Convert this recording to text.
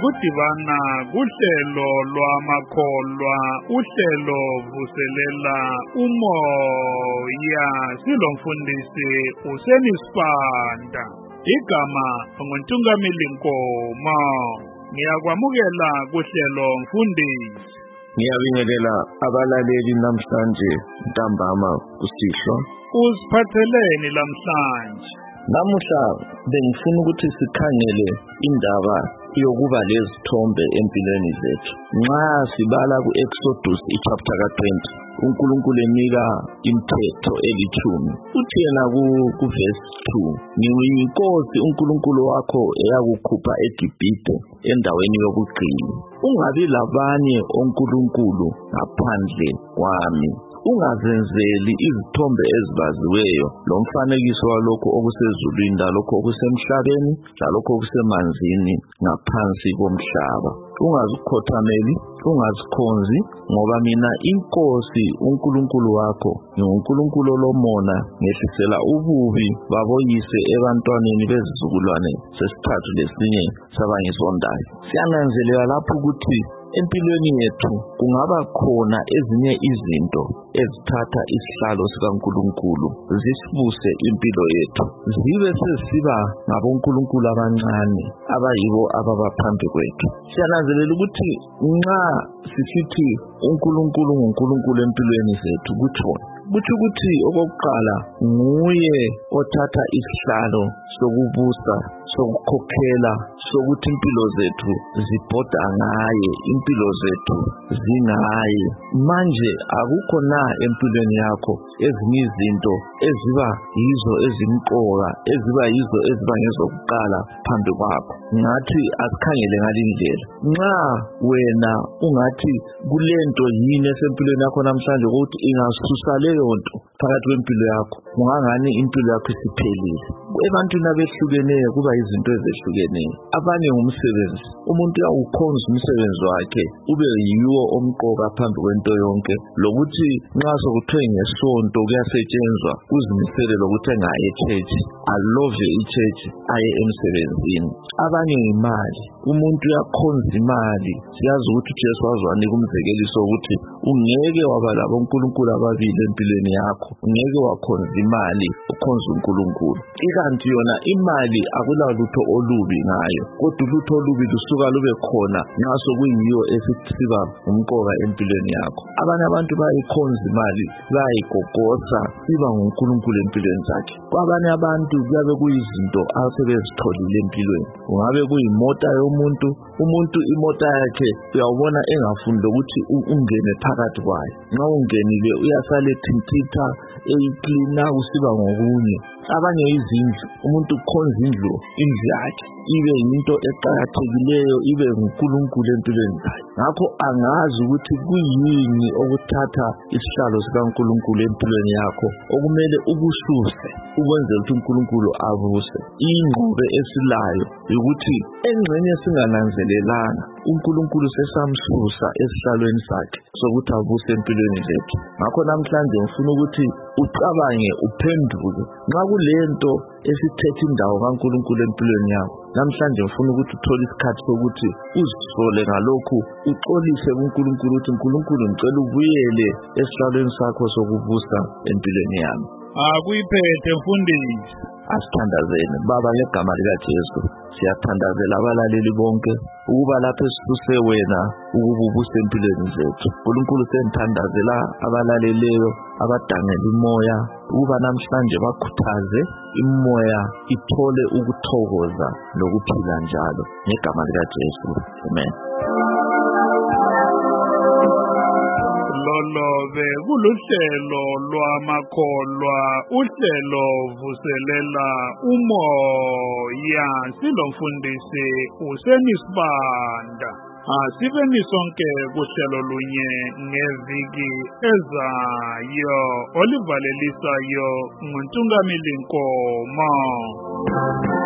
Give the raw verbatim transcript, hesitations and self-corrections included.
ukudibana kuhlelo lwamakholwa uhlelo vuselela umoya silomfundisi uSenisipanda igama nguNtungameli Nkoma. Ngiyakwamukela kuhlelo mfundisi. Ngiyabingelela abalaleli namhlanje ntambama kusihlwa. Usiphatheleni lamhlanje? Namuhla bengifuna ukuthi sikhangele indaba yokuba lezithombe empilweni zethu. Nxa sibala ku-Exodus chapter ka twenty, uNkulunkulu enika imithetho elithumi. Uthi yena ku verse two, "Ngiyinkosi uNkulunkulu wakho eyakukhupha eGibhite endaweni yobugqili. Ungabi labanye onkulunkulu ngaphandle kwami. Ungazenzeli izithombe ezibaziweyo lomfanekiso walokho okusezulwini lalokho okusemhlabeni lalokho okusemanzini ngaphansi komhlaba. Ungazikhothameli, ungazikhonzi, ngoba mina inkosi uNkulunkulu wakho nginguNkulunkulu olomona, ngehlisela ububi baboyise ebantwaneni bezizukulwane sesithathu lesinye sabangisondayo." Siyananzelela lapho ukuthi empilweni yethu kungaba khona ezinye izinto ezithatha isihlalo sikaNkulunkulu zisibuse impilo yethu, zibe sesiba ngabonkulunkulu abancane abayibo ababaphambi kwethu. Siyananzelela ukuthi nxa sisithi uNkulunkulu nguNkulunkulu empilweni zethu, kutsho kuthi ukuthi okokuqala nguye othatha isihlalo sokubusa, sokukhokhela, sokuthi impilo zethu zibhoda ngaye, impilo zethu zingaye. Manje akukho na empilweni yakho ezinye izinto eziba yizo ezimqoka, eziba yizo eziba ngezokuqala phambi kwakho? Ngathi asikhangele ngalindlela. Nxa wena ungathi kulento yini esempilweni yakho namhlanje ukuthi ingasusa leyo nto phakathi kwempilo yakho, ungangani impilo yakho isiphelile. Ebantwini abehlukeneyo kuba izinto ezehlukeneyo. Abanye ngumsebenzi, umuntu uyawukhonza umsebenzi wakhe ube yiwo omqoka phambi kwento yonke, lokuthi nxa sokuthiwe ngesonto kuyasetshenzwa uzimisele lokuthi engaye echechi, alove ichechi, aye emsebenzini. Abanye imali, umuntu uyakhonza imali. Siyazi ukuthi uJesu waziwanika umzekeliso ukuthi ungeke waba labonkulunkulu ababili empilweni yakho, ungeke wakhonza imali ukhonza uNkulunkulu. Ikanti yona imali akulalutho olubi ngayo, kodwa ulutho olubi lusuka lube khona nxa sokuyiyo esisiba umqoka empilweni yakho. Abanye abantu bayikhonza imali, bayigogosa iba nguNkulunkulu empilweni zakhe. Kwabanye abantu kuyabe kuyizinto asebezitholile empilweni. Kungabe kuyimota yomuntu, umuntu imota yakhe uyawubona engafuni ukuthi ungene phakathi kwayo. Nxa ungenile uyasale thintitha, eyiklina usiba ngokunye. Abanye izindlu, umuntu ukhonza indlu, indlu yakhe ibe yinto eqakathekileyo, ibe nguNkulunkulu empilweni zakhe. Ngakho angazi ukuthi kuyini okuthatha isihlalo sikaNkulunkulu empilweni yakho okumele ukususe ukwenzela ukuthi uNkulunkulu abuse. Ingqobe esilayo ukuthi engxenye singananzelelanga uNkulunkulu sesamsusa esihlalweni sakhe sokuthi abuse empilweni zethu. Ngakho namhlanje ngifuna ukuthi ucabange, uphenduke. Nxa kulento esithethe indawo kaNkulunkulu empilweni yakho, namhlanje ngifuna ukuthi uthole isikhathi sokuthi uzisole ngalokhu, uxolise kuNkulunkulu ukuthi uNkulunkulu ngicela ubuyele esihlalweni sakho sokubusa empilweni yami. Akuyiphethe mfundisi. Asithandazeni. Baba, ngegama likaJesu siyathandazela abalaleli bonke ukuba lapho esisuse wena ukuba ubuse empilweni zethu. uNkulunkulu senthandazela abalaleleyo abadangela imoya ukuba namhlanje bakhuthaze imoya ithole ukuthokoza lokuphila njalo ngegama likaJesu. Amen. Lolobe kuluhlelo lwamakholwa uhlelo vuselela umoya silomfundisi uSenisipanda. Asibeni sonke kuhlelo lunye ngeviki ezayo olivalelisayo nguNtungameli Nkoma.